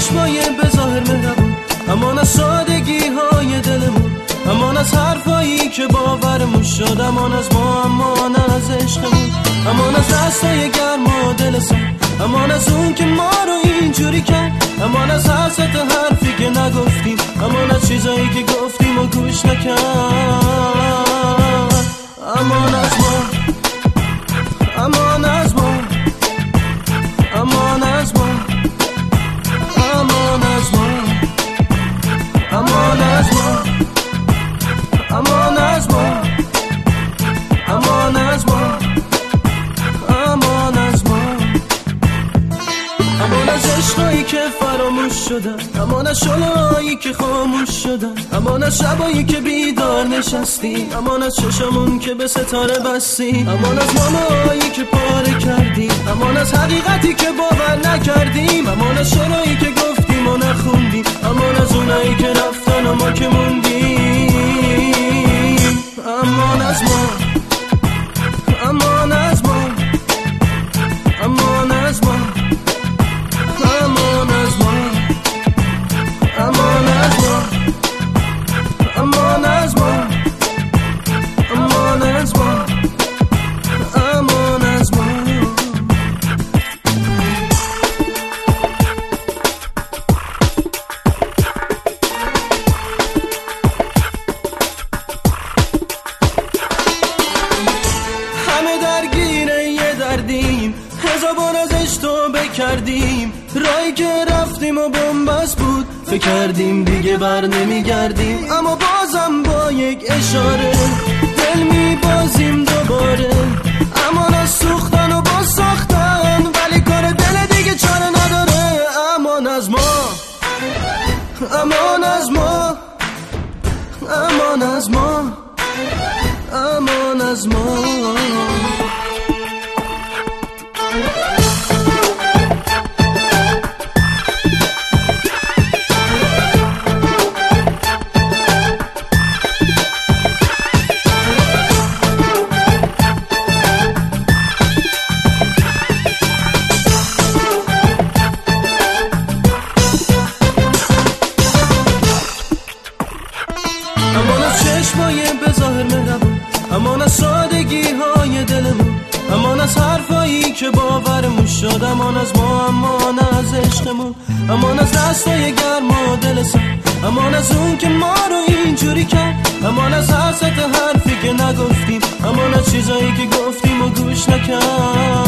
چشمای بظاهر مهربون، امان از سادگی های دلمون، امان از حرفایی که باورمون شد، امان از ما، امان از عشقمون، امان از دستای گرم و دل سرد، امان از اون که ما رو اینجوری کرد، امان از هر ست حرفی که نگفتیم، امان از چیزایی که گفتیم و گوش نکرد، امان از ما، امان از ما، امان از ما، امان از ما، امان از ما، امان از ما، امان از ما، امان از ما، امان از عشقایی که فراموش شدن، امان از شعله‌هایی که خاموش شدن، امان از شبایی که بیدار نشستیم، امان از چشمون که به ستاره بستیم، امان از نامه‌هایی که پاره کردیم، امان از حقیقتی که باور نکردیم، امان از شعرهایی که گفتیم و نخوندیم، امان از اونایی که رفتن و ما که موندیم، امان از ما، امان از ما، امان از ما، امان از ما، امان از ما، امان از ما، امان از ما، امان از ما. همه درگیر یه دردیم، حسابون ازش توبه کردیم، رایی که رفتیم و بنبست بود، فکر کردیم دیگه بر نمیگردیم، اما بازم با یک اشاره دل میبازیم دوباره، امان از سوختن و با ساختن، ولی کار دل دیگه چاره نداره، امان از ما، امان از ما، امان از ما، امان از ما. امان از چشمای بظاهر مهربون، امان از سادگی های دلمون، امان از حرفایی که باورمون شد، امان از ما، امان از عشقمون، امان از دستای گرم و دل سرد، امان از اون که ما رو اینجوری کرد، امان از هر ست حرفی که نگفتیم، امان از چیزایی که گفتیم و گوش نکرد.